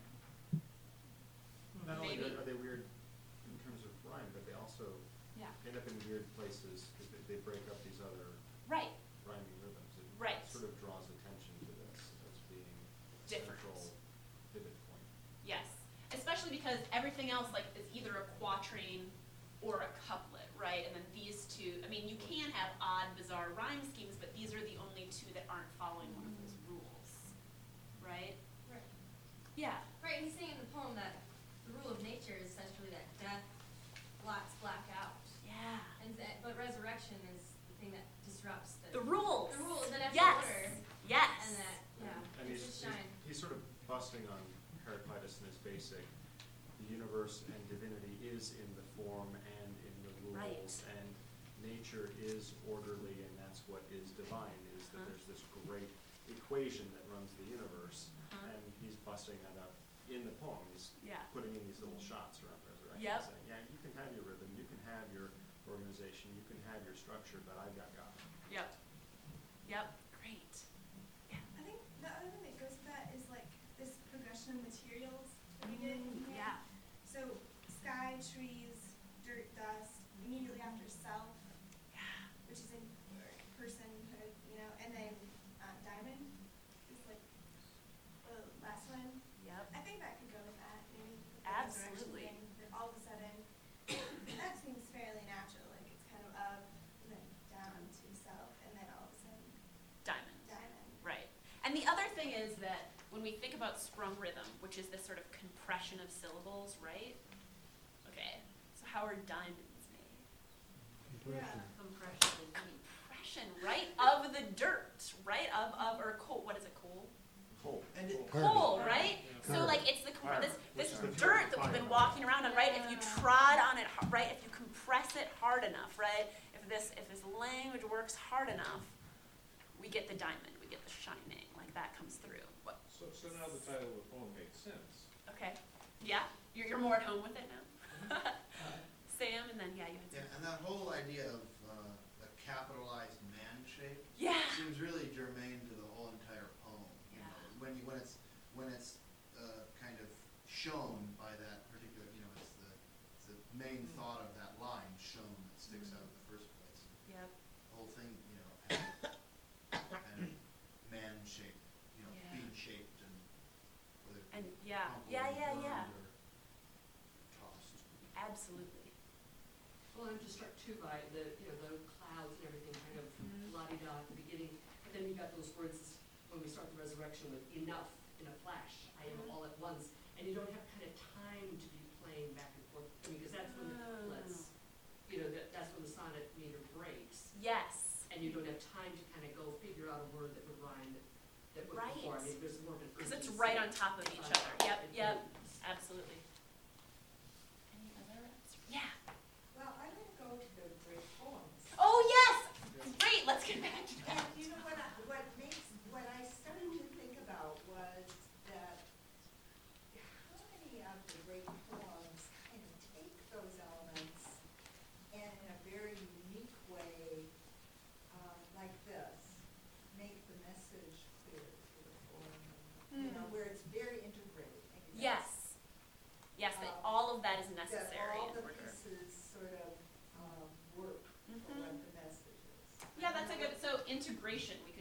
Not only Maybe. are they weird in terms of rhyme, but they also Yeah. end up in weird places because they break up these other Right. rhyming rhythms. It Right. sort of draws attention to this as being a Different. central pivot point. Yes. Especially because everything else is either a quatrain or a couplet, right? And then these two, I mean, you can have odd, bizarre rhyme schemes, but these are the only two that aren't following one of those rules, right? Right. Yeah. Right, and he's saying in the poem that the rule of nature is essentially that death blots black out. Yeah. But resurrection is the thing that disrupts The rules. The rules, the natural Yes. order. Yes. And that, And it's just shine. he's sort of busting on Heraclitus in his basic, the universe and divinity is in the form and in the rules, Right. and nature is orderly, and that's what is divine, is that Uh-huh. there's this great equation that runs the universe, Uh-huh. and he's busting that up in the poem. He's Yeah. putting in these little shots around resurrection, Yep. saying, yeah, you can have your rhythm, you can have your organization, you can have your structure, but I've got God. Yep. Yep. Great. Yeah. I think the other thing that goes with that is like this progression of materials that we did in here. Yeah. So sky, trees, dirt, dust, immediately after self, Yeah. which is in personhood, and then diamond is like the last one. Yep. I think that could go with that, maybe. with the Absolutely. resurrection thing, that all of a sudden, that seems fairly natural, like it's kind of up and then down to self, and then all of a sudden, Diamond. diamond. Right. And the other thing is that when we think about sprung rhythm, which is this sort of compression of syllables, right? Okay. So how are diamonds made? Compression. Compression. Compression, right? Of the dirt, right? Of or coal. What is it? Coal. Coal. And it- Carbon. Coal, right? So Carbon. like it's the Iron, this which is the dirt that we've been walking around on, right? If you trod on it, right? If you compress it hard enough, right? If this language works hard enough, we get the diamond, we get the shining, like that comes through. What? So now the title of the poem makes sense. Okay. Yeah. You're more at home with it now. Sam, and then yeah, you had Yeah, some. and that whole idea of the capitalized man shape Yeah. seems really germane to the whole entire poem. You know, Yeah. when it's kind of shown by that particular, it's the main thought of that line shown that sticks out in the first place. Yep. The whole thing, has kind of man shaped, Yeah. being shaped and whether it And be yeah. crumpled Yeah, or yeah, yeah. burned or tossed. Absolutely. Well, I'm just struck too by the clouds and everything kind of la-di-da at the beginning. But then you got those words when we start the resurrection with enough in a flash, I am all at once. And you don't have kind of time to be playing back and forth. I mean, because that's when the couplets, that's when the sonnet meter breaks. Yes. And you don't have time to kind of go figure out a word that would rhyme that would Right. before. I mean, there's more of an Because it's urgency. right on top of each other. Yep. It Yep. moves. Absolutely. Any other? Yeah. Well, I'm gonna go to the great poems. Oh yes. Great. Let's get back to that. And what I started to think about was that how many of the great poems can take those elements and in a very unique way, like this, make the message clear to the poem, where it's very integrated. Maybe that's- Yes. Yes. That all of that is that necessary all in the order. pieces sort of work for what the message is. Yeah, that's a good. So integration. We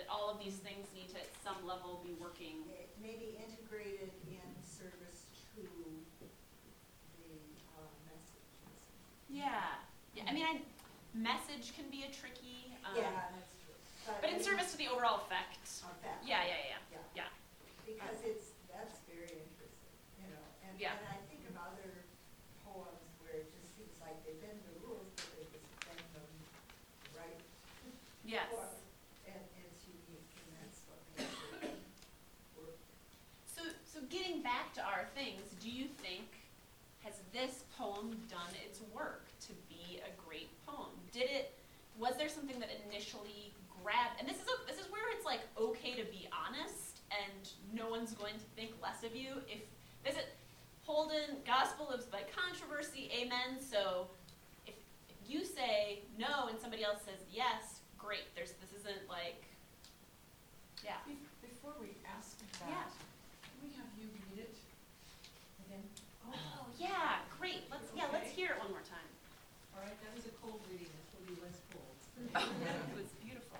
that all of these things need to, at some level, be working. It may be integrated in service to the messages. Yeah. Yeah. I mean, message can be a tricky. Yeah, that's true. But in service to the overall effect. Effect. Yeah. Because that's very interesting, you know, and Yeah. I think of other poems where it just seems like they bend the rules, but they just bend them right. Yes. And it's unique, and that's what makes it work. So getting back to our things, do you think, has this poem done its work to be a great poem? Was there something that initially grabbed, and this is where it's like okay to be honest, and no one's going to think less of you. If this is Holden, gospel lives by controversy, amen. So if you say no and somebody else says yes, great. This isn't like, yeah. Before we ask that, Yeah. can we have you read it again? Oh, yeah, great. Let's hear it one more time. All right, that was a cold reading, this will be less cold. It was beautiful.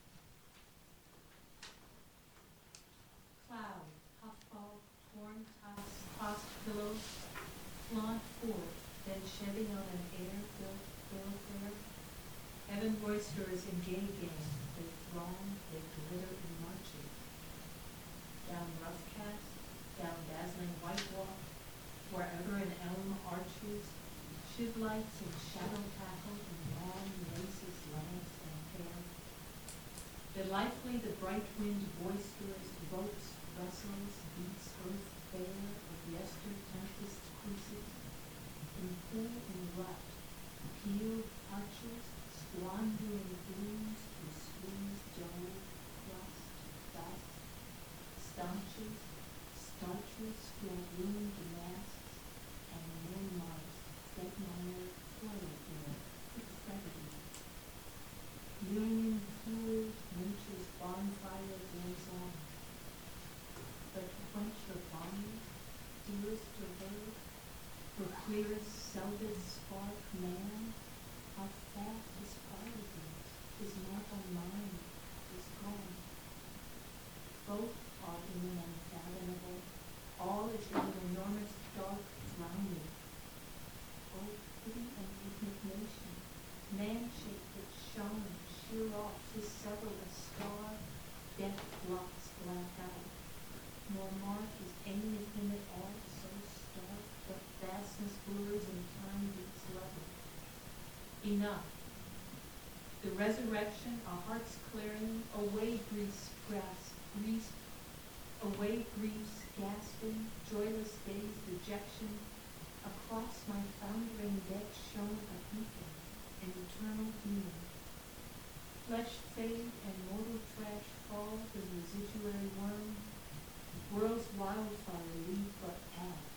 Cloud, puffball, torn tossed pillows, flaunt forth, then shedding on an air-filled thoroughfare. Heaven roisterers in gay game, they throng, they glitter in marching. Down rough cast, down dazzling white walk, wherever an elm arches, shiv lights and shadow tackle in long laces, lance and hair. Delightfully the bright wind boisterous, boats, vessels, beats earth fair of yester tempest cruises. In pool and rut, peeled arches, squandering blooms to squeeze dull, crust, dust, staunches, starches, flat-loomed masts, and moonlight, Detmeyer, flooded there, quick-feathered. Union fueled, nature's bonfire goes on. But quench her bonnet, dearest to her, her clearest, seldest spark, man, how fast his fire goes, his mark on mine is gone. Both are in an unfathomable, all is in an enormous dark drowning. Oh, pity and indignation, man-shaped that shone, sheer off to sever a star, death blots black out. Nor mark is any of him at all so stark, but vastness blurs and time beats level. Enough. The resurrection, a heart's clearing, away grief's grasp, away grief's gasping, joyless days, rejection. Across my foundering deck shone a beacon, an eternal being. Flesh fade and mortal trash fall, the residuary worm. World's wildfire leave but ash.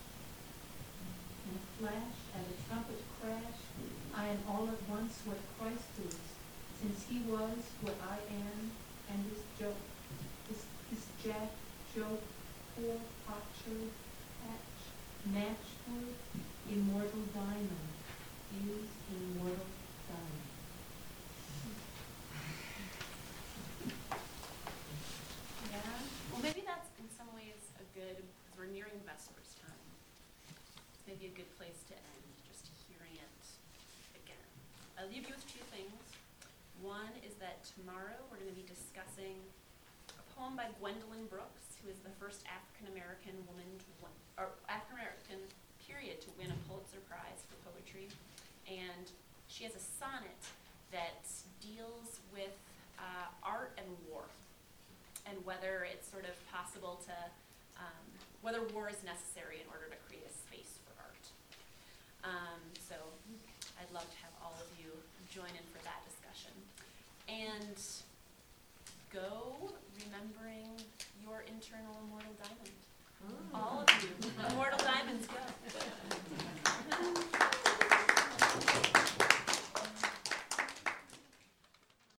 In a flash, at a trumpet crash, I am all at once what Christ is, since he was what I am, and his joke, his jack joke, poor potsherd, matchwood, immortal diamond, is immortal diamond. Yeah. Well, maybe that's in some ways a good, because we're nearing Vespers time. It's maybe a good place to end, just hearing it again. I'll leave you with two things. One is that tomorrow we're going to be discussing a poem by Gwendolyn Brooks, who is the first African-American woman or African-American period to win a Pulitzer Prize for poetry. And she has a sonnet that deals with art and war, and whether it's sort of possible to, whether war is necessary in order to create a space for art. So I'd love to have all of you join in for that discussion. And go remembering